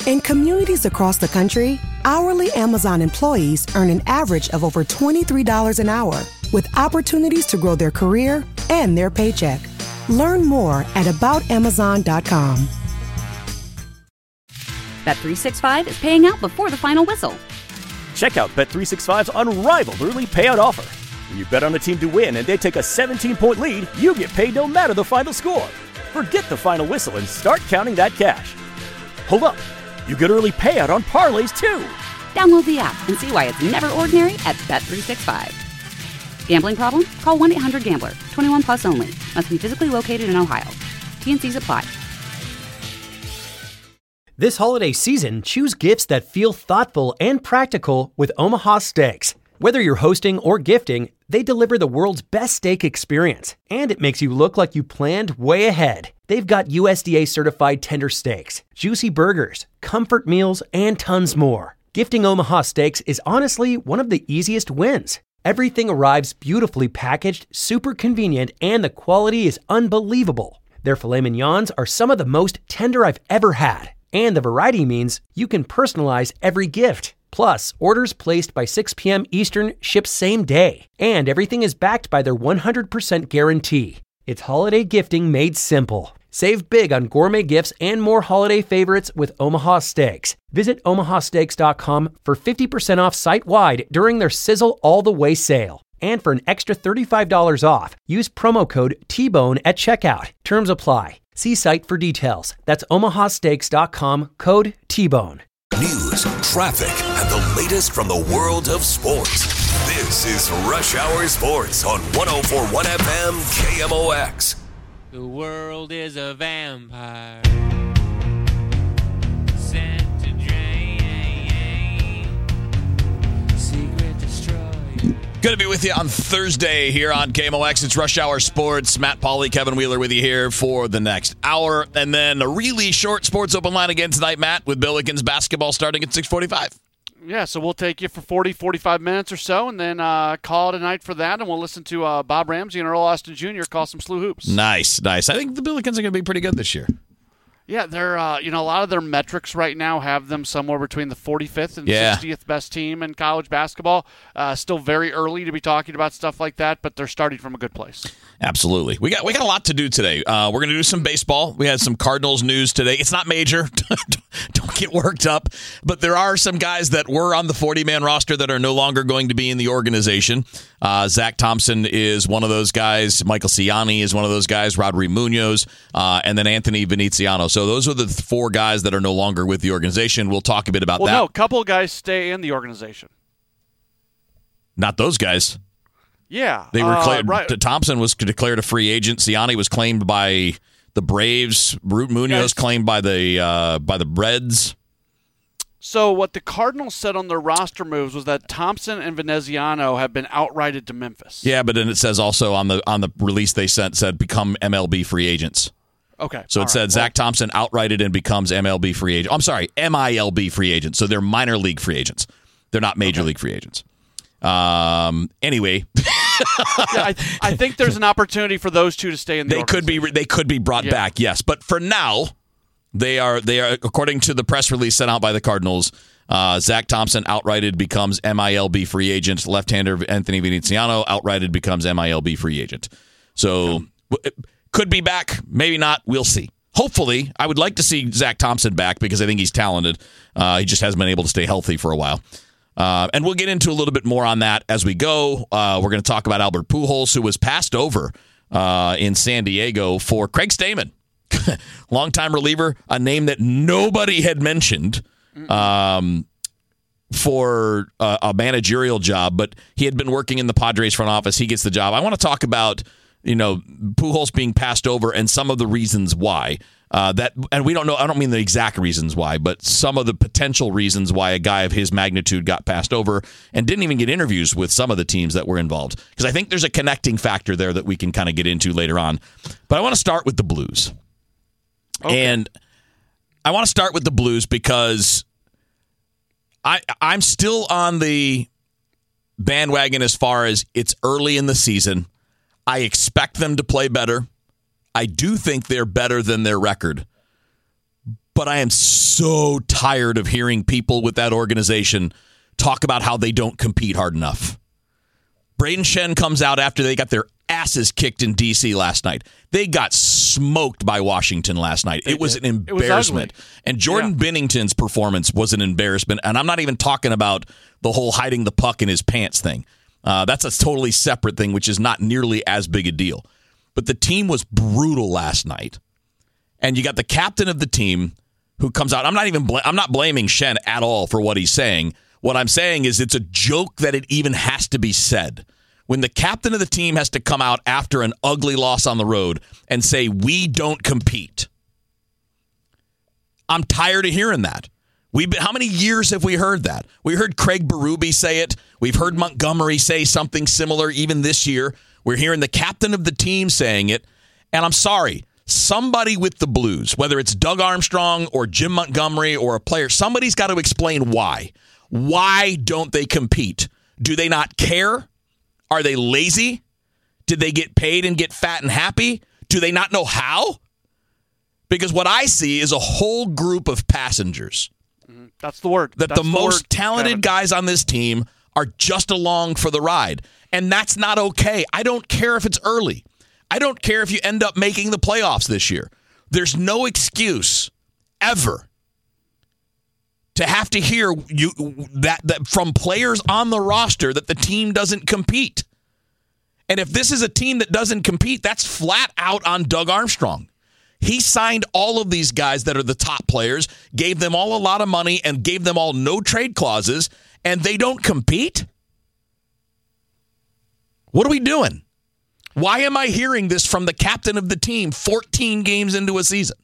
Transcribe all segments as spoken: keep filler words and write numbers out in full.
In communities across the country, hourly Amazon employees earn an average of over twenty-three dollars an hour, with opportunities to grow their career and their paycheck. Learn more at about amazon dot com. Bet three sixty-five is paying out before the final whistle. Check out Bet three sixty-five's unrivaled early payout offer. When you bet on a team to win and they take a seventeen-point lead, you get paid no matter the final score. Forget the final whistle and start counting that cash. Hold up. You get early payout on parlays, too. Download the app and see why it's never ordinary at Bet three sixty-five. Gambling problem? Call one eight hundred gambler. twenty-one plus only. Must be physically located in Ohio. T and C's apply. This holiday season, choose gifts that feel thoughtful and practical with Omaha Steaks. Whether you're hosting or gifting, they deliver the world's best steak experience, and it makes you look like you planned way ahead. They've got U S D A-certified tender steaks, juicy burgers, comfort meals, and tons more. Gifting Omaha Steaks is honestly one of the easiest wins. Everything arrives beautifully packaged, super convenient, and the quality is unbelievable. Their filet mignons are some of the most tender I've ever had, and the variety means you can personalize every gift. Plus, orders placed by six p.m. Eastern ship same day, and everything is backed by their one hundred percent guarantee. It's holiday gifting made simple. Save big on gourmet gifts and more holiday favorites with Omaha Steaks. Visit omaha steaks dot com for fifty percent off site-wide during their Sizzle All the Way sale. And for an extra thirty-five dollars off, use promo code T Bone at checkout. Terms apply. See site for details. That's omaha steaks dot com, code T Bone. News, traffic, and the latest from the world of sports. This is Rush Hour Sports on one oh four point one F M K M O X. The world is a vampire. Good to be with you on Thursday here on K M O X. It's Rush Hour Sports. Matt Pauley, Kevin Wheeler with you here for the next hour. And then a really short sports open line again tonight, Matt, with Billikens basketball starting at six forty-five. Yeah, so we'll take you for forty, forty-five minutes or so, and then uh, call it a night for that, and we'll listen to uh, Bob Ramsey and Earl Austin Junior call some slew hoops. Nice, nice. I think the Billikens are going to be pretty good this year. Yeah, they're uh, you know, a lot of their metrics right now have them somewhere between the forty-fifth and yeah. sixtieth best team in college basketball. Uh, still very early to be talking about stuff like that, but they're starting from a good place. Absolutely. We got we got a lot to do today. Uh, we're going to do some baseball. We had some Cardinals news today. It's not major. Don't get worked up. But there are some guys that were on the forty-man roster that are no longer going to be in the organization. Uh, Zach Thompson is one of those guys. Michael Ciani is one of those guys. Rodri Munoz, uh, and then Anthony Veneziano. So those are the four guys that are no longer with the organization. We'll talk a bit about well, that. Well, no, a couple of guys stay in the organization. Not those guys. Yeah. They were uh, claimed, right. Thompson was declared a free agent. Ciani was claimed by the Braves. Root Munoz yes. claimed by the uh, by the Reds. So what the Cardinals said on their roster moves was that Thompson and Veneziano have been outrighted to Memphis. Yeah, but then it says also on the on the release they sent said become M L B free agents. Okay. So it All said right. Zach well, Thompson outrighted and becomes M L B free agent. I'm sorry, M I L B free agents. So they're minor league free agents. They're not major okay. league free agents. Um. Anyway, yeah, I, I think there's an opportunity for those two to stay in the. They could be. They could be brought yeah. back. Yes, but for now, they are. They are according to the press release sent out by the Cardinals. Uh, Zach Thompson outrighted becomes M I L B free agent. Left-hander Anthony Veneziano outrighted becomes M I L B free agent. So okay. could be back, maybe not. We'll see. Hopefully, I would like to see Zach Thompson back because I think he's talented. Uh, he just hasn't been able to stay healthy for a while. Uh, and we'll get into a little bit more on that as we go. Uh, we're going to talk about Albert Pujols, who was passed over uh, in San Diego for Craig Stammen, longtime reliever, a name that nobody had mentioned um, for a, a managerial job, but he had been working in the Padres front office. He gets the job. I want to talk about, you know, Pujols being passed over and some of the reasons why. Uh, that and we don't know. I don't mean the exact reasons why, but some of the potential reasons why a guy of his magnitude got passed over and didn't even get interviews with some of the teams that were involved. Because I think there's a connecting factor there that we can kind of get into later on. But I want to start with the Blues, okay. and I want to start with the Blues because I I'm still on the bandwagon as far as it's early in the season. I expect them to play better. I do think they're better than their record. but I am so tired of hearing people with that organization talk about how they don't compete hard enough. Braden Shen comes out after they got their asses kicked in D C last night. They got smoked by Washington last night. They it was did. an embarrassment. Was and Jordan yeah. Bennington's performance was an embarrassment. And I'm not even talking about the whole hiding the puck in his pants thing. Uh, that's a totally separate thing, which is not nearly as big a deal. But the team was brutal last night. And you got the captain of the team who comes out. I'm not even bl- I'm not blaming Shen at all for what he's saying. What I'm saying is it's a joke that it even has to be said. When the captain of the team has to come out after an ugly loss on the road and say, we don't compete. I'm tired of hearing that. We've been, how many years have we heard that? We heard Craig Berube say it. We've heard Montgomery say something similar even this year. We're hearing the captain of the team saying it. And I'm sorry, somebody with the Blues, whether it's Doug Armstrong or Jim Montgomery or a player, somebody's got to explain why. Why don't they compete? Do they not care? Are they lazy? Did they get paid and get fat and happy? Do they not know how? Because what I see is a whole group of passengers. That's the word. That that's the, the most word, talented Kevin. guys on this team are just along for the ride. And that's not okay. I don't care if it's early. I don't care if you end up making the playoffs this year. There's no excuse ever to have to hear you that, that from players on the roster that the team doesn't compete. And if this is a team that doesn't compete, that's flat out on Doug Armstrong. He signed all of these guys that are the top players, gave them all a lot of money, and gave them all no trade clauses, and they don't compete? What are we doing? Why am I hearing this from the captain of the team fourteen games into a season?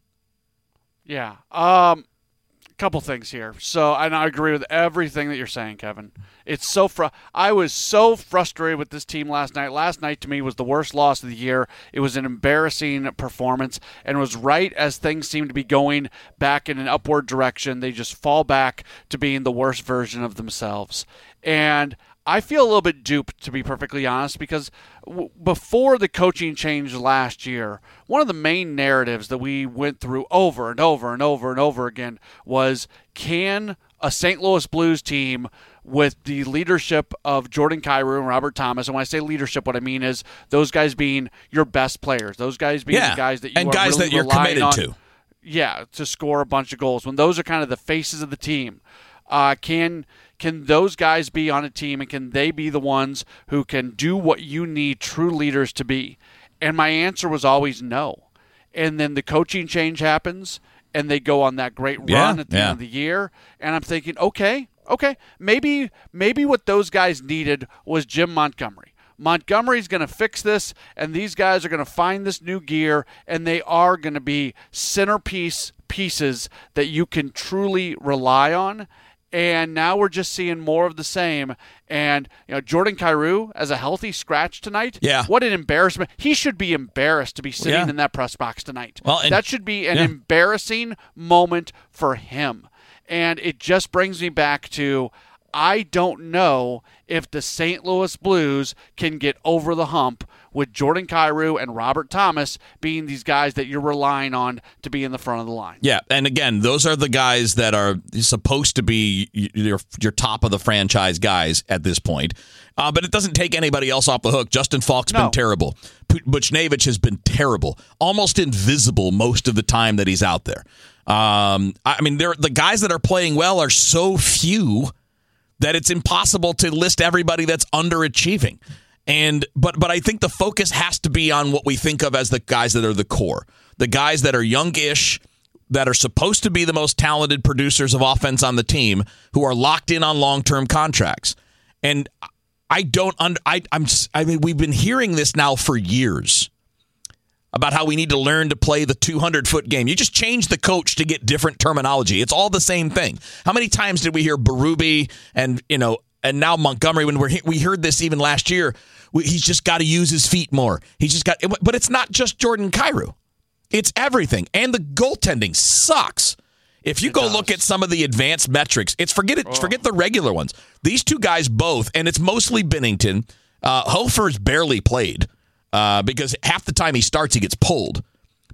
Yeah. Um, couple things here. So, and I agree with everything that you're saying, Kevin. It's so fr- I was so frustrated with this team last night. Last night to me was the worst loss of the year. It was an embarrassing performance, and it was right as things seemed to be going back in an upward direction. They just fall back to being the worst version of themselves. And I feel a little bit duped, to be perfectly honest, because w- before the coaching change last year, one of the main narratives that we went through over and over and over and over again was, can a Saint Louis Blues team with the leadership of Jordan Kyrou and Robert Thomas, and when I say leadership, what I mean is those guys being your best players, those guys being yeah. the guys that you and are guys really that you're relying committed on, to. Yeah, to score a bunch of goals. When those are kind of the faces of the team, uh, can... Can those guys be on a team, and can they be the ones who can do what you need true leaders to be? And my answer was always no. And then the coaching change happens, and they go on that great run yeah, at the yeah. end of the year. And I'm thinking, okay, okay, maybe maybe what those guys needed was Jim Montgomery. Montgomery's going to fix this, and these guys are going to find this new gear, and they are going to be centerpiece pieces that you can truly rely on. And now we're just seeing more of the same. And, you know, Jordan Kyrou as a healthy scratch tonight. Yeah. What an embarrassment. He should be embarrassed to be sitting yeah. in that press box tonight. Well, and, that should be an yeah. embarrassing moment for him. And it just brings me back to, I don't know if the Saint Louis Blues can get over the hump with Jordan Kyrou and Robert Thomas being these guys that you're relying on to be in the front of the line. Yeah, and again, those are the guys that are supposed to be your, your top of the franchise guys at this point. Uh, but it doesn't take anybody else off the hook. Justin Falk's no. been terrible. Buchnevich has been terrible, almost invisible most of the time that he's out there. Um, I mean, they're, the guys that are playing well are so few that it's impossible to list everybody that's underachieving. And but but I think the focus has to be on what we think of as the guys that are the core, the guys that are youngish, that are supposed to be the most talented producers of offense on the team, who are locked in on long-term contracts. And I don't under I I'm I mean we've been hearing this now for years about how we need to learn to play the two hundred foot game. You just change the coach to get different terminology. It's all the same thing. How many times did we hear Berube and, you know, and now Montgomery, when we're, we heard this even last year, we, he's just got to use his feet more. He's just got, but it's not just Jordan Kyrou. It's everything. And the goaltending sucks. If you it go does. look at some of the advanced metrics, it's forget it, oh. forget the regular ones. These two guys both, and it's mostly Binnington. Uh, Hofer's barely played uh, because half the time he starts, he gets pulled.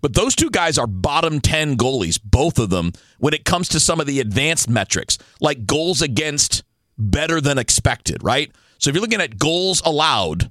But those two guys are bottom ten goalies, both of them, when it comes to some of the advanced metrics, like goals against better than expected, right? So if you're looking at goals allowed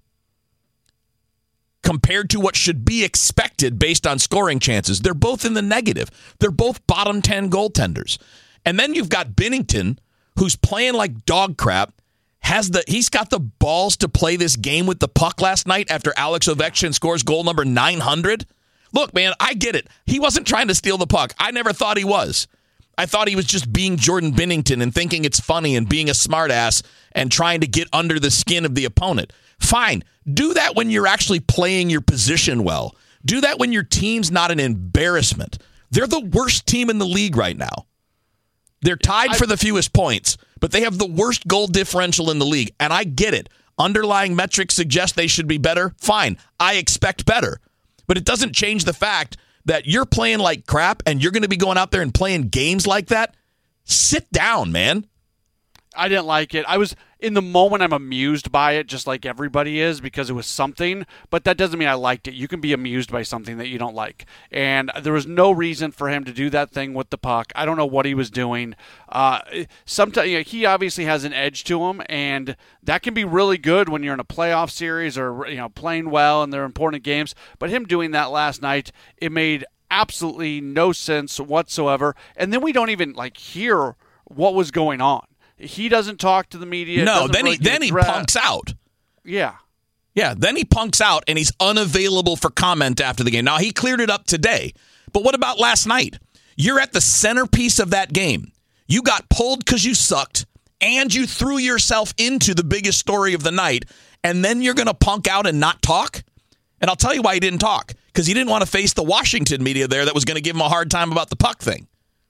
compared to what should be expected based on scoring chances, they're both in the negative. They're both bottom ten goaltenders. And then you've got Binnington, who's playing like dog crap. Has the he's got the balls to play this game with the puck last night after Alex Ovechkin scores goal number nine hundred. Look, man, I get it. He wasn't trying to steal the puck. I never thought he was. I thought he was just being Jordan Binnington and thinking it's funny and being a smartass and trying to get under the skin of the opponent. Fine. Do that when you're actually playing your position well. Do that when your team's not an embarrassment. They're the worst team in the league right now. They're tied I, for the fewest points, but they have the worst goal differential in the league. And I get it. Underlying metrics suggest they should be better. Fine. I expect better. But it doesn't change the fact that you're playing like crap and you're going to be going out there and playing games like that. Sit down, man. I didn't like it. I was, in the moment, I'm amused by it, just like everybody is, because it was something, but that doesn't mean I liked it. You can be amused by something that you don't like. And there was no reason for him to do that thing with the puck. I don't know what he was doing. Uh, sometimes you know, he obviously has an edge to him, and that can be really good when you're in a playoff series or you know playing well and they're important games. But him doing that last night, it made absolutely no sense whatsoever. And then we don't even like hear what was going on. He doesn't talk to the media. No, then really he then he punks out. Yeah. Yeah, then he punks out and he's unavailable for comment after the game. Now, he cleared it up today. But what about last night? You're at the centerpiece of that game. You got pulled because you sucked, and you threw yourself into the biggest story of the night, and then you're going to punk out and not talk? And I'll tell you why he didn't talk. Because he didn't want to face the Washington media there that was going to give him a hard time about the puck thing.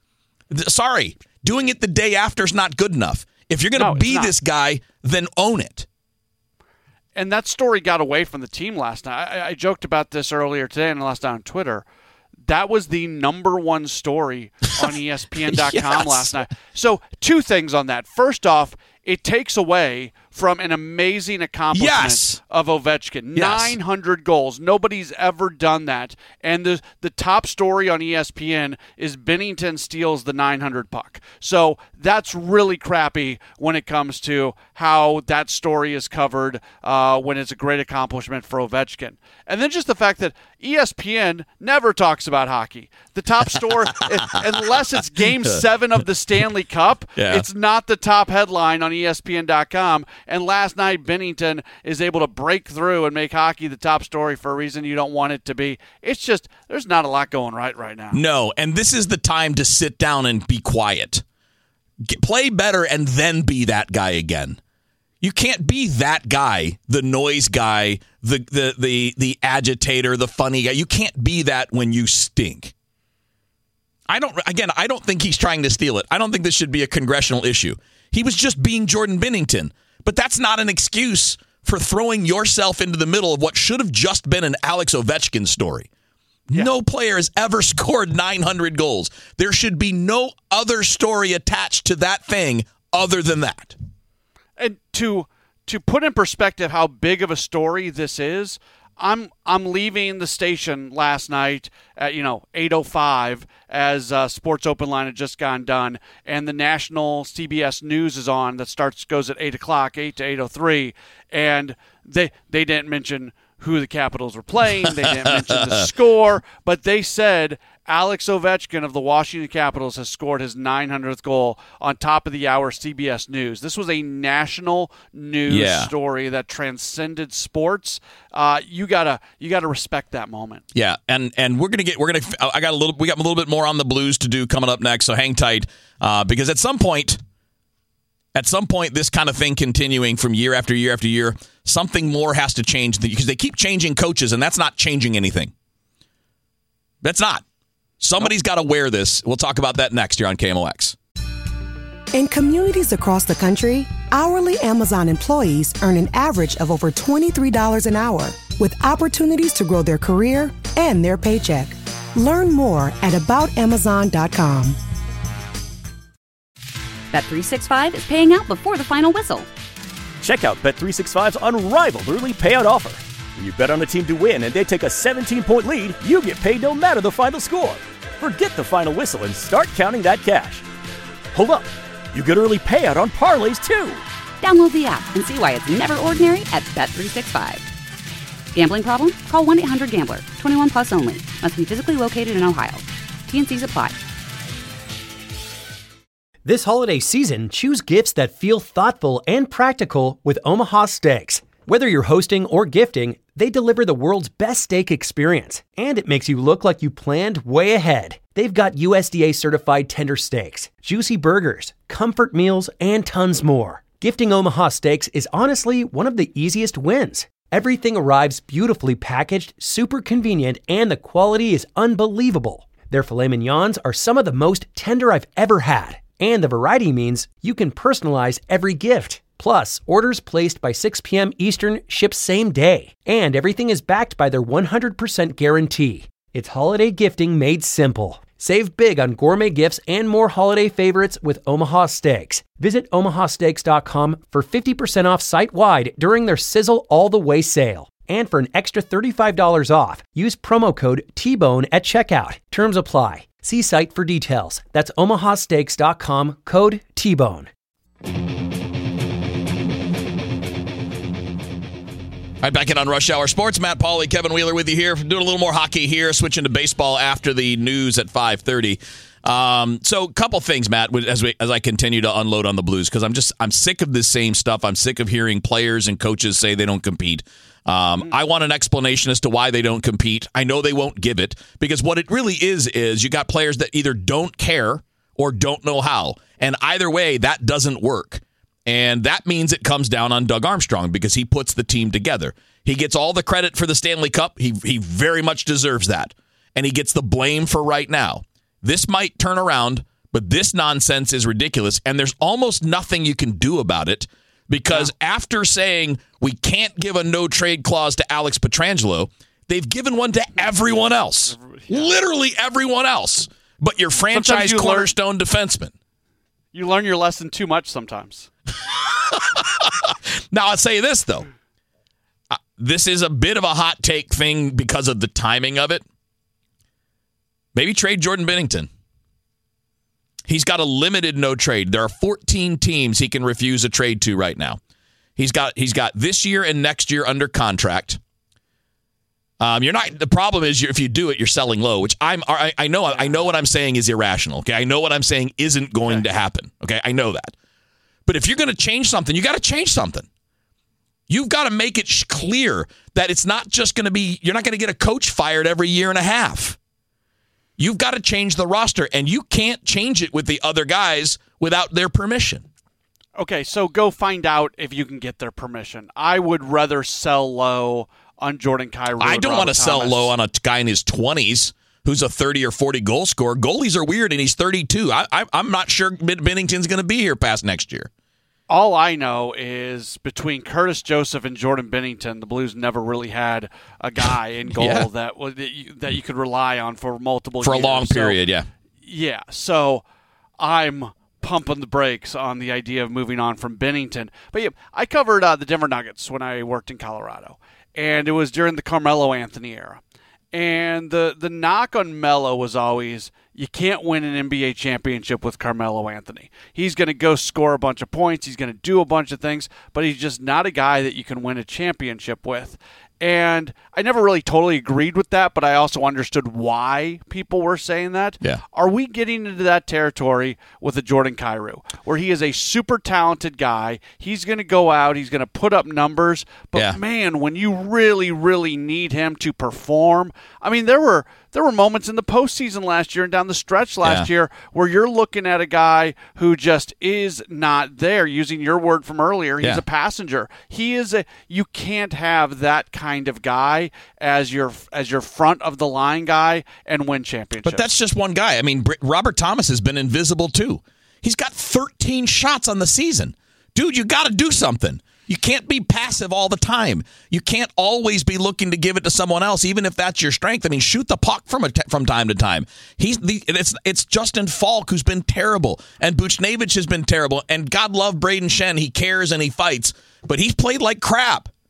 Sorry. Doing it the day after is not good enough. If you're going to no, be this guy, then own it. And that story got away from the team last night. I, I joked about this earlier today and last night on Twitter. That was the number one story on E S P N dot com yes. last night. So two things on that. First off, it takes away from an amazing accomplishment yes. of Ovechkin. Yes. nine hundred goals. Nobody's ever done that. And the the top story on E S P N is Binnington steals the nine hundred puck. So that's really crappy when it comes to how that story is covered uh, when it's a great accomplishment for Ovechkin. And then just the fact that E S P N never talks about hockey. The top story, unless it's Game seven of the Stanley Cup, yeah. it's not the top headline on E S P N dot com. And last night, Binnington is able to break through and make hockey the top story for a reason you don't want it to be. It's just, there's not a lot going right right now. No, and this is the time to sit down and be quiet. Get, play better and then be that guy again. You can't be that guy, the noise guy, the the the the agitator, the funny guy. You can't be that when you stink. I don't again, I don't think he's trying to steal it. I don't think this should be a congressional issue. He was just being Jordan Binnington. But that's not an excuse for throwing yourself into the middle of what should have just been an Alex Ovechkin story. Yeah. No player has ever scored nine hundred goals. There should be no other story attached to that thing other than that. And to to put in perspective how big of a story this is, I'm I'm leaving the station last night at you know eight oh five as uh, Sports Open Line had just gone done, and the national C B S News is on that starts goes at eight o'clock, eight to eight oh three, and they they didn't mention who the Capitals were playing, they didn't mention the score, but they said Alex Ovechkin of the Washington Capitals has scored his nine hundredth goal on top of the hour C B S News. This was a national news yeah. story that transcended sports. Uh, you gotta you gotta respect that moment. Yeah, and and we're gonna get we're gonna I got a little we got a little bit more on the Blues to do coming up next. So hang tight uh, because at some point. At some point, this kind of thing continuing from year after year after year, something more has to change because they keep changing coaches, and that's not changing anything. That's not. Somebody's got to wear this. We'll talk about that next here on K M O X. In communities across the country, hourly Amazon employees earn an average of over twenty-three dollars an hour, with opportunities to grow their career and their paycheck. Learn more at about amazon dot com. Bet three sixty-five is paying out before the final whistle. Check out Bet three sixty-five's unrivaled early payout offer. When you bet on a team to win and they take a seventeen-point lead, you get paid no matter the final score. Forget the final whistle and start counting that cash. Hold up. You get early payout on parlays, too. Download the app and see why it's never ordinary at Bet three sixty-five. Gambling problem? Call one eight hundred gambler. twenty-one plus only. Must be physically located in Ohio. T N Cs apply. This holiday season, choose gifts that feel thoughtful and practical with Omaha Steaks. Whether you're hosting or gifting, they deliver the world's best steak experience, and it makes you look like you planned way ahead. They've got U S D A-certified tender steaks, juicy burgers, comfort meals, and tons more. Gifting Omaha Steaks is honestly one of the easiest wins. Everything arrives beautifully packaged, super convenient, and the quality is unbelievable. Their filet mignons are some of the most tender I've ever had, and the variety means you can personalize every gift. Plus, orders placed by six p.m. Eastern ship same day, and everything is backed by their one hundred percent guarantee. It's holiday gifting made simple. Save big on gourmet gifts and more holiday favorites with Omaha Steaks. Visit omaha steaks dot com for fifty percent off site-wide during their Sizzle All the Way sale. And for an extra thirty-five dollars off, use promo code T Bone at checkout. Terms apply. See site for details. That's omaha steaks dot com, code T Bone. All right, back in on Rush Hour Sports. Matt Pauley, Kevin Wheeler with you here. Doing a little more hockey here, switching to baseball after the news at five thirty. Um, so a couple things, Matt, as we as I continue to unload on the Blues, because I'm just I'm sick of this same stuff. I'm sick of hearing players and coaches say they don't compete. Um, I want an explanation as to why they don't compete. I know they won't give it, because what it really is is you got players that either don't care or don't know how. And either way, that doesn't work. And that means it comes down on Doug Armstrong, because he puts the team together. He gets all the credit for the Stanley Cup. He he very much deserves that. And he gets the blame for right now. This might turn around, but this nonsense is ridiculous. And there's almost nothing you can do about it, because yeah. after saying we can't give a no-trade clause to Alex Pietrangelo, they've given one to everyone else. Yeah. Literally everyone else. But your franchise you cornerstone learn, defenseman. You learn your lesson too much sometimes. Now, I'll say this, though. Uh, this is a bit of a hot take thing because of the timing of it. Maybe trade Jordan Binnington. He's got a limited no trade. There are fourteen teams he can refuse a trade to right now. He's got he's got this year and next year under contract. Um, you're not. The problem is, if you do it, you're selling low, which I'm. I, I know. I know what I'm saying is irrational. Okay, I know what I'm saying isn't going to happen. Okay, I know that. But if you're going to change something, you got to change something. You've got to make it clear that it's not just going to be. You're not going to get a coach fired every year and a half. You've got to change the roster, and you can't change it with the other guys without their permission. Okay, so go find out if you can get their permission. I would rather sell low on Jordan Kyrou. I don't want to sell low on a guy in his twenties who's a thirty or forty goal scorer. Goalies are weird, and he's thirty-two. I, I, I'm not sure Binnington's going to be here past next year. All I know is between Curtis Joseph and Jordan Binnington, the Blues never really had a guy in goal yeah. that that you, that you could rely on for multiple for years. For a long period, so, yeah. Yeah, so I'm pumping the brakes on the idea of moving on from Binnington. But yeah, I covered uh, the Denver Nuggets when I worked in Colorado, and it was during the Carmelo Anthony era. And the, the knock on Melo was always, you can't win an N B A championship with Carmelo Anthony. He's going to go score a bunch of points. He's going to do a bunch of things, but he's just not a guy that you can win a championship with. And I never really totally agreed with that, but I also understood why people were saying that. Yeah. Are we getting into that territory with a Jordan Kyrou, where he is a super talented guy? He's going to go out. He's going to put up numbers. But, yeah. man, when you really, really need him to perform, I mean, there were there were moments in the postseason last year and down the stretch last yeah. year where you're looking at a guy who just is not there. Using your word from earlier, he's yeah. a passenger. He is a. You can't have that kind of guy as your as your front of the line guy and win championships. But that's just one guy. I mean, Robert Thomas has been invisible too. He's got thirteen shots on the season. Dude, you got to do something. You can't be passive all the time. You can't always be looking to give it to someone else, even if that's your strength. I mean, shoot the puck from a t- from time to time. He's the it's it's Justin Falk who's been terrible, and Buchnevich has been terrible. And God love Braden Shen. He cares and he fights, but he's played like crap.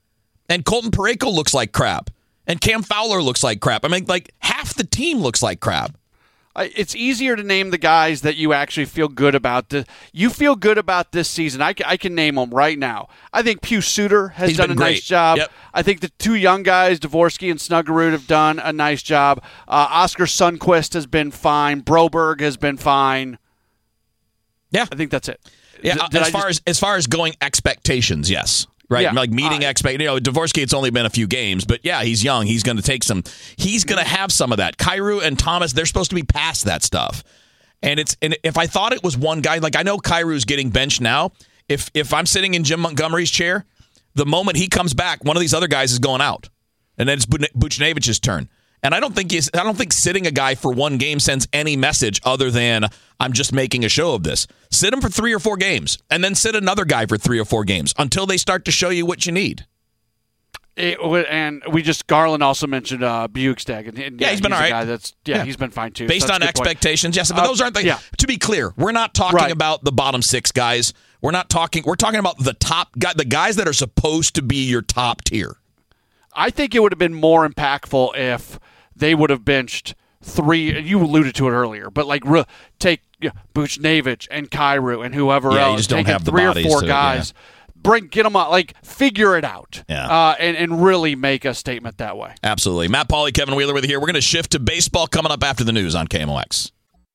And Colton Parayko looks like crap. And Cam Fowler looks like crap. I mean, like, half the team looks like crap. It's easier to name the guys that you actually feel good about. The, you feel good about this season. I can, I can name them right now. I think Pius Suter has He's done a great. nice job. Yep. I think the two young guys, Dvorsky and Snuggerud, have done a nice job. Uh, Oscar Sundquist has been fine. Broberg has been fine. Yeah. I think that's it. Yeah, D- uh, did as I far just- as as far as going expectations, yes. Right, Yeah. like meeting Uh, expect. You know, Dvorsky, it's only been a few games, but yeah, he's young. He's going to take some. He's going to have some of that. Kyrou and Thomas, they're supposed to be past that stuff. And it's and if I thought it was one guy, like I know Kyrou's getting benched now. If if I'm sitting in Jim Montgomery's chair, the moment he comes back, one of these other guys is going out, and then it's Buchnevich's turn. And I don't think he's, I don't think sitting a guy for one game sends any message other than I'm just making a show of this. Sit him for three or four games, and then sit another guy for three or four games until they start to show you what you need. It, and we just Garland also mentioned uh, Bukestad, and, and Yeah, he's been all a right. guy that's yeah, Yeah. he's been fine too. Based So on that's a good point. expectations, yes, but Uh, those aren't the. yeah. To be clear, we're not talking Right. about the bottom six guys. We're not talking. We're talking about the top guy, the guys that are supposed to be your top tier. I think it would have been more impactful if they would have benched three. You alluded to it earlier, but like re- take you know, Buchnevich and Kyrou and whoever Yeah, you else. just don't Taking have the three or bodies four to- guys. Bring get them out, like figure it out, Yeah. uh, and and really make a statement that way. Absolutely. Matt Pauley, Kevin Wheeler with you here. We're going to shift to baseball coming up after the news on K M O X.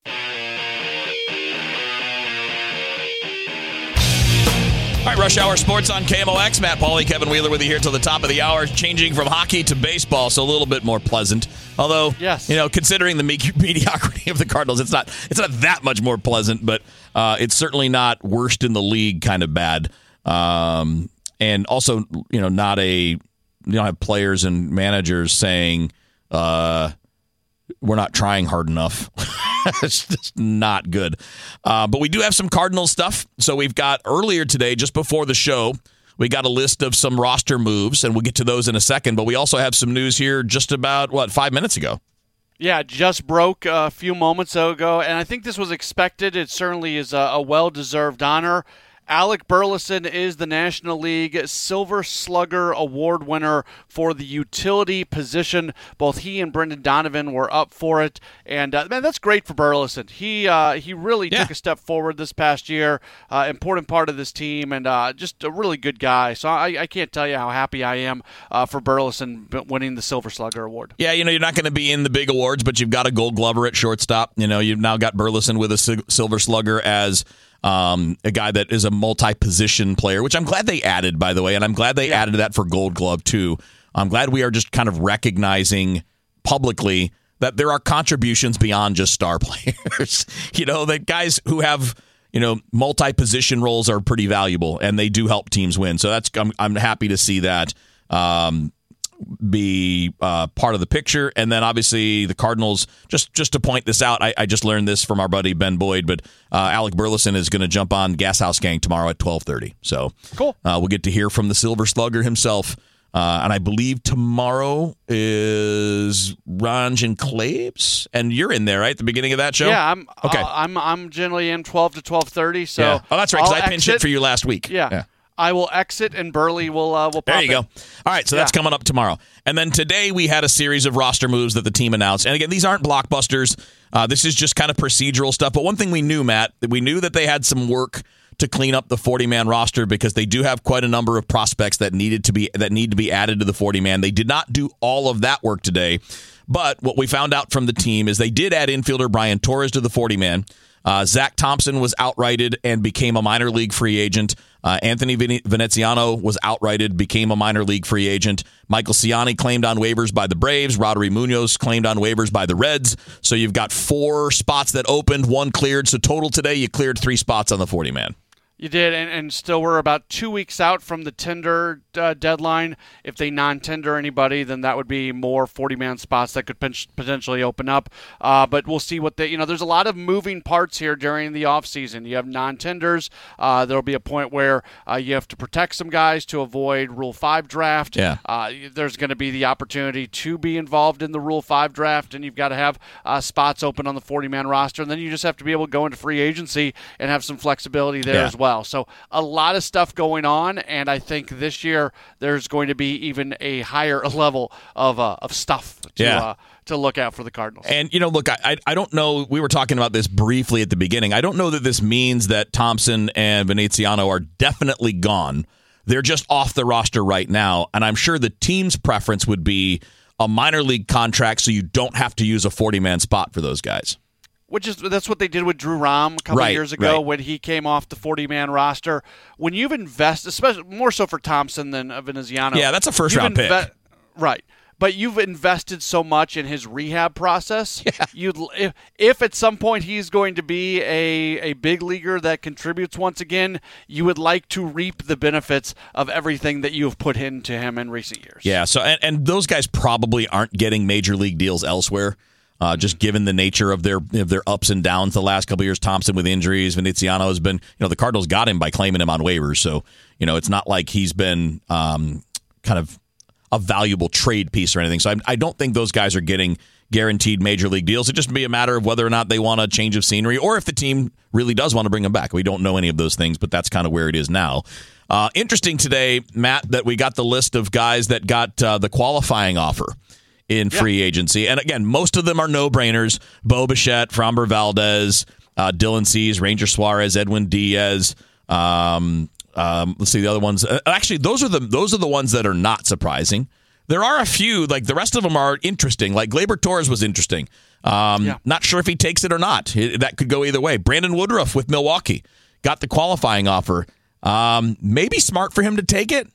All right, Rush Hour Sports on K M O X. Matt Pauley, Kevin Wheeler with you here till the top of the hour, changing from hockey to baseball, so a little bit more pleasant. Although, Yes. you know, considering the me- mediocrity of the Cardinals, it's not it's not that much more pleasant, but uh, it's certainly not worst in the league kind of bad. Um, and also, you know, not a you don't have players and managers saying uh, we're not trying hard enough. It's just not good. Uh, but we do have some Cardinals stuff. So we've got earlier today, just before the show, we got a list of some roster moves, and we'll get to those in a second. But we also have some news here just about, what, five minutes ago. Yeah, just broke a few moments ago, and I think this was expected. It certainly is a, a well-deserved honor. Alec Burleson is the National League Silver Slugger Award winner for the utility position. Both he and Brendan Donovan were up for it, and uh, man, that's great for Burleson. He uh, he really Yeah. took a step forward this past year. Uh, important part of this team, and uh, just a really good guy. So I, I can't tell you how happy I am uh, for Burleson winning the Silver Slugger Award. Yeah, you know, you're not going to be in the big awards, but you've got a Gold Glover at shortstop. You know, you've now got Burleson with a Sil- Silver Slugger as um, a guy that is a multi-position player, which I'm glad they added, by the way, and I'm glad they Yeah. added that for Gold Glove, too. I'm glad we are just kind of recognizing publicly that there are contributions beyond just star players. You know, that guys who have, you know, multi-position roles are pretty valuable, and they do help teams win. So that's I'm, I'm happy to see that um, be uh, part of the picture. And then obviously the Cardinals, just just to point this out, I, I just learned this from our buddy Ben Boyd, but uh, Alec Burleson is going to jump on Gas House Gang tomorrow at twelve thirty. So Cool. Uh, we'll get to hear from the Silver Slugger himself. Uh, and I believe tomorrow is Ranj and Claves, and you're in there, right? At the beginning of that show? Yeah, I'm Okay. uh, I'm I'm generally in twelve to twelve thirty. So Yeah. Oh, that's right, because I'll I pinched exit. it for you last week. Yeah. Yeah. I will exit, and Burley will uh, will pop There you in. go. All right, so that's Yeah. coming up tomorrow. And then today we had a series of roster moves that the team announced. And again, these aren't blockbusters. Uh, this is just kind of procedural stuff. But one thing we knew, Matt, that we knew that they had some work to clean up the forty-man roster because they do have quite a number of prospects that needed to be that need to be added to the forty-man. They did not do all of that work today. But what we found out from the team is they did add infielder Brian Torres to the forty-man. Uh, Zach Thompson was outrighted and became a minor league free agent. Uh, Anthony Ven- Veneziano was outrighted, became a minor league free agent. Michael Ciani claimed on waivers by the Braves. Rodri Munoz claimed on waivers by the Reds. So you've got four spots that opened, one cleared. So total today, you cleared three spots on the forty-man. You did, and, and still we're about two weeks out from the tender uh, deadline. If they non-tender anybody, then that would be more forty-man spots that could pen- potentially open up. Uh, but we'll see what they, you know, there's a lot of moving parts here during the offseason. You have non-tenders. Uh, there'll be a point where uh, you have to protect some guys to avoid Rule five draft. Yeah. Uh, there's going to be the opportunity to be involved in the Rule five draft, and you've got to have uh, spots open on the forty-man roster. And then you just have to be able to go into free agency and have some flexibility there Yeah. as well. well. So a lot of stuff going on, and I think this year there's going to be even a higher level of uh, of stuff to yeah. uh, to look at for the Cardinals. And, you know, look, I I don't know. We were talking about this briefly at the beginning. I don't know that this means that Thompson and Veneziano are definitely gone. They're just off the roster right now, and I'm sure the team's preference would be a minor league contract so you don't have to use a forty-man spot for those guys. Which is that's what they did with Drew Rom a couple right, years ago right. when he came off the forty-man roster. When you've invested, especially more so for Thompson than Veneziano. Yeah, that's a first-round inve- pick. Right. But you've invested so much in his rehab process. Yeah. You'd if, if at some point he's going to be a, a big leaguer that contributes once again, you would like to reap the benefits of everything that you've put into him in recent years. Yeah, so and, and those guys probably aren't getting major league deals elsewhere, uh, just given the nature of their of their ups and downs the last couple of years. Thompson with injuries, Veneziano has been, you know, the Cardinals got him by claiming him on waivers, so you know it's not like he's been um, kind of a valuable trade piece or anything. So I, I don't think those guys are getting guaranteed major league deals. It'd just be a matter of whether or not they want a change of scenery or if the team really does want to bring them back. We don't know any of those things, but that's kind of where it is now. Uh, interesting today, Matt, that we got the list of guys that got uh, the qualifying offer in free yeah. agency. And again, most of them are no-brainers. Bo Bichette, Framber Valdez, uh, Dylan Cease, Ranger Suarez, Edwin Diaz, um, Um, let's see the other ones. Uh, actually, those are the those are the ones that are not surprising. There are a few, like the rest of them are interesting. Like Gleyber Torres was interesting. Um, yeah. Not sure if he takes it or not. It, that could go either way. Brandon Woodruff with Milwaukee got the qualifying offer. Um, maybe smart for him to take it.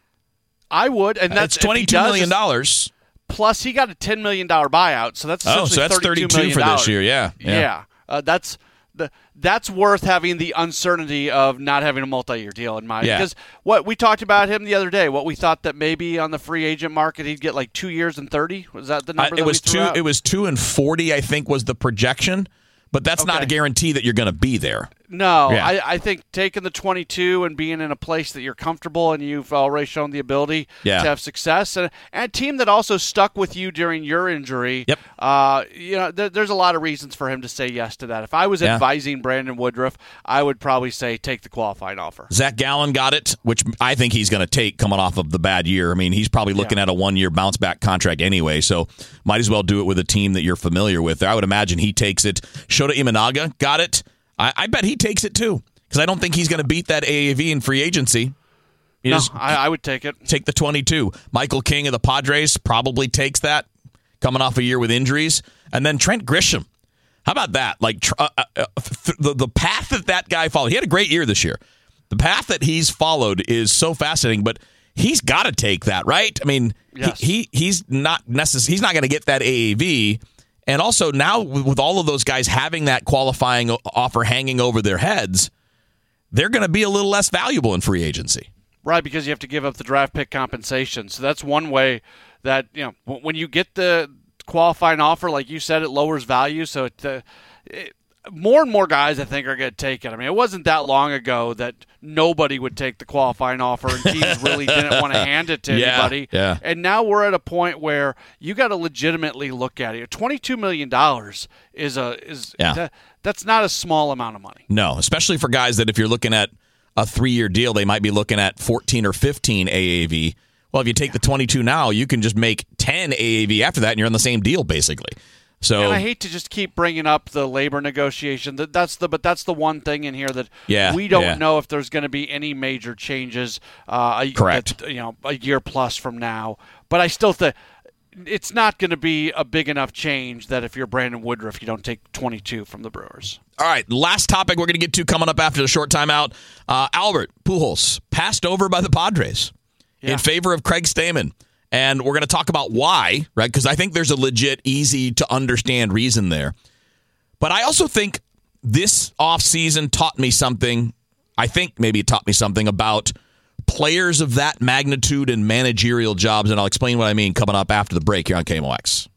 I would, and that's twenty-two million dollars. Plus, he got a ten million dollar buyout, so that's oh, so that's thirty-two for this year. Yeah, yeah. yeah. Uh, that's. The, that's worth having the uncertainty of not having a multi-year deal in mind. Yeah. Because what we talked about him the other day, what we thought that maybe on the free agent market he'd get like two years and thirty. Was that the number? Uh, it that was we threw two. out? It was two and forty. I think was the projection, but that's okay. not a guarantee that you're going to be there. No, yeah. I, I think taking the twenty-two and being in a place that you're comfortable and you've already shown the ability yeah. to have success, and, and a team that also stuck with you during your injury. Yep. Uh, you know, there, there's a lot of reasons for him to say yes to that. If I was yeah. advising Brandon Woodruff, I would probably say take the qualifying offer. Zach Gallen got it, which I think he's going to take coming off of the bad year. I mean, he's probably looking yeah. at a one-year bounce-back contract anyway, so might as well do it with a team that you're familiar with. I would imagine he takes it. Shota Imanaga got it. I, I bet he takes it too. Because I don't think he's going to beat that A A V in free agency. He no, just, I, I would take it. Take the twenty-two. Michael King of the Padres probably takes that, coming off a year with injuries. And then Trent Grisham. How about that? Like uh, uh, th- the, the path that that guy followed. He had a great year this year. The path that he's followed is so fascinating, but he's got to take that, right? I mean, yes. he, he he's not necess- He's not going to get that A A V. And also now with all of those guys having that qualifying offer hanging over their heads, they're going to be a little less valuable in free agency. Right, because you have to give up the draft pick compensation. So that's one way that, you know, when you get the qualifying offer, like you said, it lowers value. So it, uh, it, more and more guys, I think, are going to take it. I mean, it wasn't that long ago that nobody would take the qualifying offer and teams really didn't want to hand it to yeah, anybody. Yeah. And now we're at a point where you got to legitimately look at it. twenty-two million dollars is a is yeah. that, that's not a small amount of money. No, especially for guys that if you're looking at a three-year deal, they might be looking at fourteen or fifteen A A V. Well, if you take the twenty-two now, you can just make ten A A V after that, and you're on the same deal, basically. So, and I hate to just keep bringing up the labor negotiation. That that's the but that's the one thing in here that yeah, we don't yeah. know if there's going to be any major changes. Uh, Correct. That, you know, a year plus from now. But I still think it's not going to be a big enough change that if you're Brandon Woodruff, you don't take twenty-two from the Brewers. All right, last topic we're going to get to coming up after the short timeout. Uh, Albert Pujols passed over by the Padres yeah. in favor of Craig Stammen. And we're going to talk about why, right? Because I think there's a legit, easy-to-understand reason there. But I also think this offseason taught me something. I think maybe it taught me something about players of that magnitude and managerial jobs, and I'll explain what I mean coming up after the break here on K M O X.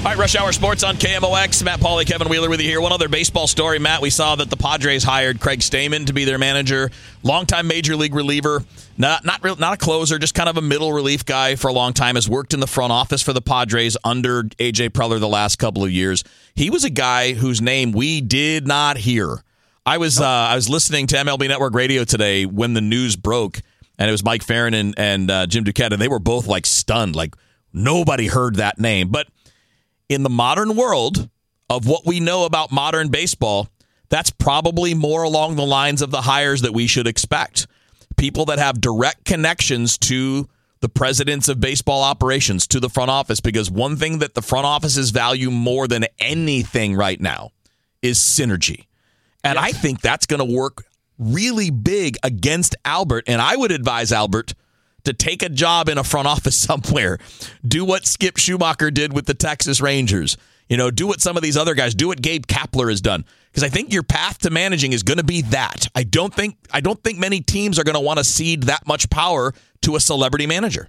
All right, Rush Hour Sports on K M O X. Matt Pauley, Kevin Wheeler with you here. One other baseball story, Matt. We saw that the Padres hired Craig Stammen to be their manager. Longtime major league reliever. Not not real, not a closer, just kind of a middle relief guy for a long time. Has worked in the front office for the Padres under A J Preller the last couple of years. He was a guy whose name we did not hear. I was uh, I was listening to M L B Network Radio today when the news broke, and it was Mike Farron and, and uh, Jim Duquette, and they were both like stunned, like nobody heard that name. But in the modern world of what we know about modern baseball, that's probably more along the lines of the hires that we should expect. People that have direct connections to the presidents of baseball operations, to the front office, because one thing that the front offices value more than anything right now is synergy. And yes. I think that's going to work really big against Albert. And I would advise Albert to take a job in a front office somewhere. Do what Skip Schumacher did with the Texas Rangers. You know, do what some of these other guys, do what Gabe Kapler has done. Because I think your path to managing is going to be that. I don't think I don't think many teams are going to want to cede that much power to a celebrity manager.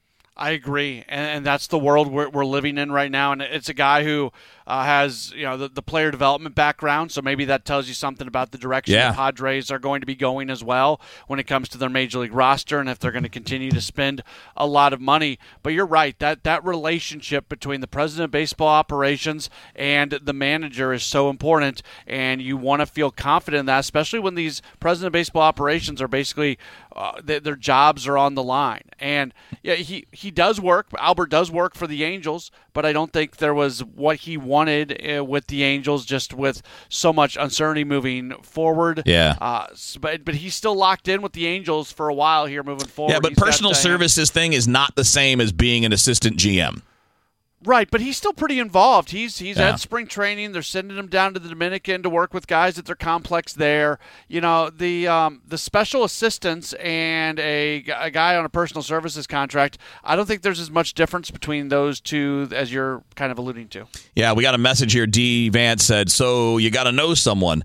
I agree, and, and that's the world we're, we're living in right now. And it's a guy who uh, has, you know, the, the player development background, so maybe that tells you something about the direction yeah. the Padres are going to be going as well when it comes to their major league roster, and if they're going to continue to spend a lot of money. But you're right, that that relationship between the president of baseball operations and the manager is so important, and you want to feel confident in that, especially when these president of baseball operations are basically uh, they, their jobs are on the line. And yeah, he he does work. Albert does work for the Angels, but I don't think there was what he wanted uh, with the Angels, just with so much uncertainty moving forward. Yeah. Uh, but but he's still locked in with the Angels for a while here moving forward. Yeah, but He's personal got, uh, services thing is not the same as being an assistant G M. Right, but he's still pretty involved. He's he's Yeah. at spring training. They're sending him down to the Dominican to work with guys at their complex there. You know, the um, the special assistants and a, a guy on a personal services contract, I don't think there's as much difference between those two as you're kind of alluding to. Yeah, we got a message here. D. Vance said, so you got to know someone.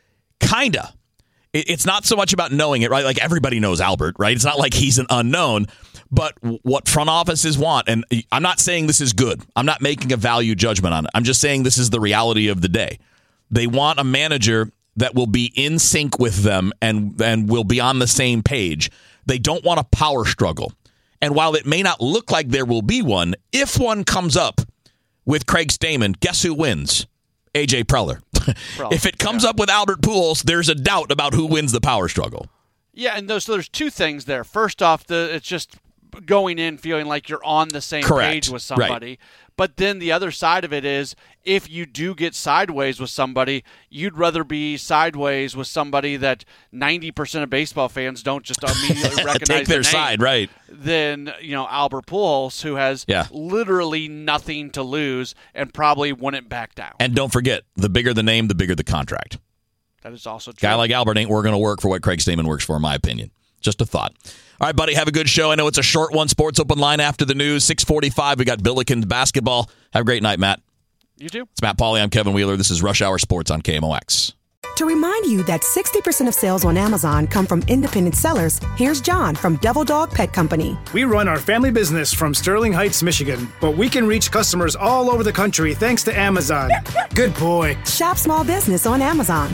Kinda. It, it's not so much about knowing it, right? Like everybody knows Albert, right? It's not like he's an unknown. But what front offices want, and I'm not saying this is good. I'm not making a value judgment on it. I'm just saying this is the reality of the day. They want a manager that will be in sync with them and, and will be on the same page. They don't want a power struggle. And while it may not look like there will be one, if one comes up with Craig Stammen, guess who wins? A J Preller. If it comes yeah. up with Albert Pujols, there's a doubt about who wins the power struggle. Yeah, and those, so there's two things there. First off, the it's just going in feeling like you're on the same Correct. page with somebody. Right. But then the other side of it is, if you do get sideways with somebody, you'd rather be sideways with somebody that ninety percent of baseball fans don't just immediately recognize Take their the name, side, right? Than, you know, Albert Pujols, who has Yeah. literally nothing to lose and probably wouldn't back down. And don't forget, the bigger the name, the bigger the contract. That is also true. Guy like Albert ain't going to work for what Craig Stammen works for, in my opinion. Just a thought. All right, buddy, have a good show. I know it's a short one. Sports Open Line after the news. six forty-five, we got Billikens basketball. Have a great night, Matt. You too. It's Matt Pauley. I'm Kevin Wheeler. This is Rush Hour Sports on K M O X. To remind you that sixty percent of sales on Amazon come from independent sellers, here's John from Devil Dog Pet Company. We run our family business from Sterling Heights, Michigan, but we can reach customers all over the country thanks to Amazon. Good boy. Shop small business on Amazon.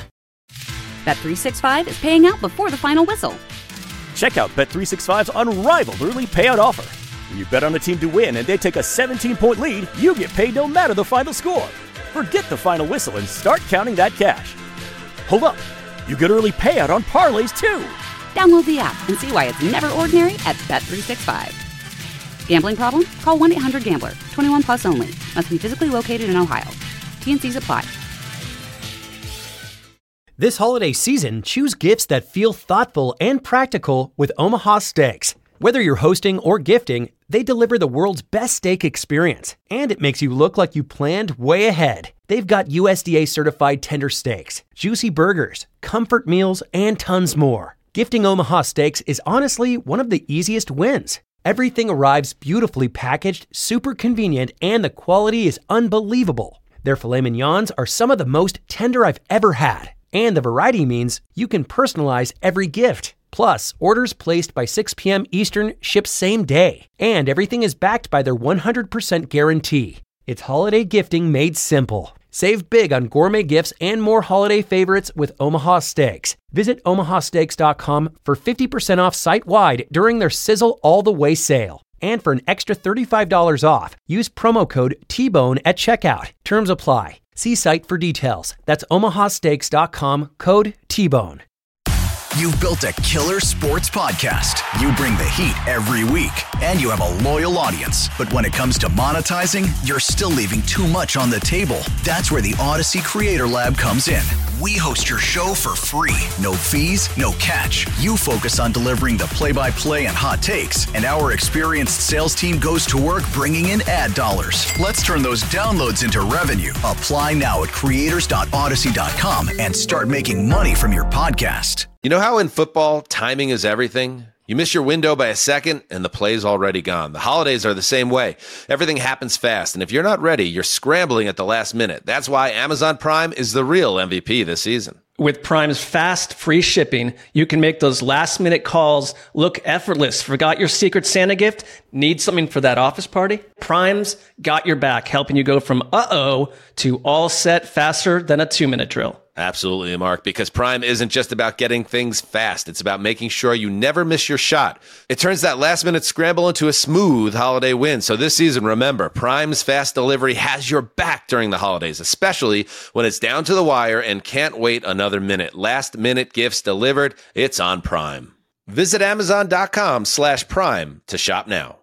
Bet three sixty-five is paying out before the final whistle. Check out Bet three sixty-five's unrivaled early payout offer. When you bet on a team to win and they take a seventeen-point lead, you get paid no matter the final score. Forget the final whistle and start counting that cash. Hold up. You get early payout on parlays, too. Download the app and see why it's never ordinary at Bet three sixty-five. Gambling problem? Call one eight hundred gambler. twenty-one plus only. Must be physically located in Ohio. T and C's apply. This holiday season, choose gifts that feel thoughtful and practical with Omaha Steaks. Whether you're hosting or gifting, they deliver the world's best steak experience, and it makes you look like you planned way ahead. They've got U S D A-certified tender steaks, juicy burgers, comfort meals, and tons more. Gifting Omaha Steaks is honestly one of the easiest wins. Everything arrives beautifully packaged, super convenient, and the quality is unbelievable. Their filet mignons are some of the most tender I've ever had. And the variety means you can personalize every gift. Plus, orders placed by six p.m. Eastern ship same day. And everything is backed by their one hundred percent guarantee. It's holiday gifting made simple. Save big on gourmet gifts and more holiday favorites with Omaha Steaks. Visit omaha steaks dot com for fifty percent off site-wide during their Sizzle All the Way sale. And for an extra thirty-five dollars off, use promo code T Bone at checkout. Terms apply. See site for details. That's omaha steaks dot com, code T Bone. You've built a killer sports podcast. You bring the heat every week, and you have a loyal audience. But when it comes to monetizing, you're still leaving too much on the table. That's where the Odyssey Creator Lab comes in. We host your show for free. No fees, no catch. You focus on delivering the play-by-play and hot takes, and our experienced sales team goes to work bringing in ad dollars. Let's turn those downloads into revenue. Apply now at creators dot odyssey dot com and start making money from your podcast. You know how in football, timing is everything? You miss your window by a second, and the play's already gone. The holidays are the same way. Everything happens fast, and if you're not ready, you're scrambling at the last minute. That's why Amazon Prime is the real M V P this season. With Prime's fast, free shipping, you can make those last-minute calls look effortless. Forgot your Secret Santa gift? Need something for that office party? Prime's got your back, helping you go from uh-oh to all set faster than a two-minute drill. Absolutely, Mark, because Prime isn't just about getting things fast. It's about making sure you never miss your shot. It turns that last-minute scramble into a smooth holiday win. So this season, remember, Prime's fast delivery has your back during the holidays, especially when it's down to the wire and can't wait another minute. Last-minute gifts delivered. It's on Prime. Visit amazon dot com slash prime to shop now.